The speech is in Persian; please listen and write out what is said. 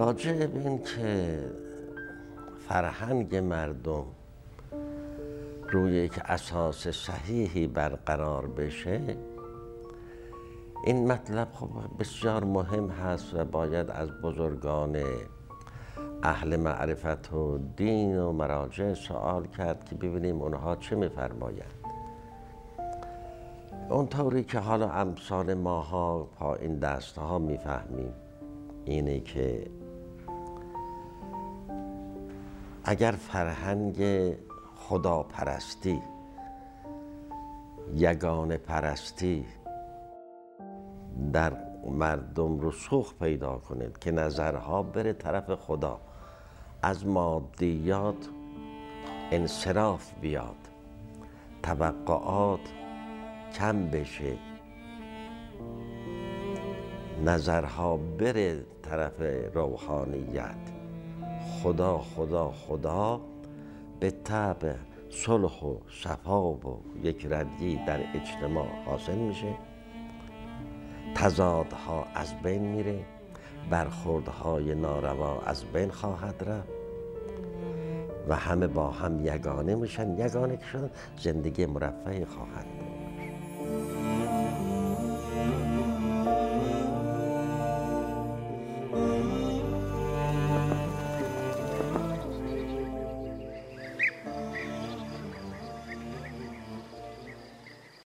راجع به این که فرهنگ مردم روی یک اساس صحیحی برقرار بشه، این مطلب خب بسیار مهم هست و باید از بزرگان اهل معرفت و دین و مراجع سوال کرد که ببینیم اونها چه میفرمایند. اونطوری که حالا امثال ماها پایین دست ها میفهمیم اینه که اگر فرهنگ خداپرستی، یگانه پرستی در مردم رسوخ پیدا کنید که نظرها بره طرف خدا، از مادیات انصراف بیاد، توقعات کم بشه، نظرها بره طرف روحانیت، خدا خدا خدا، به طبع صلح و صفا و یکرنگی در اجتماع حاصل میشه، تضادها از بین میره، برخوردهای ناروا از بین خواهد رفت و همه با هم یگانه میشن. یگانه که شدن زندگی مرفهی خواهند.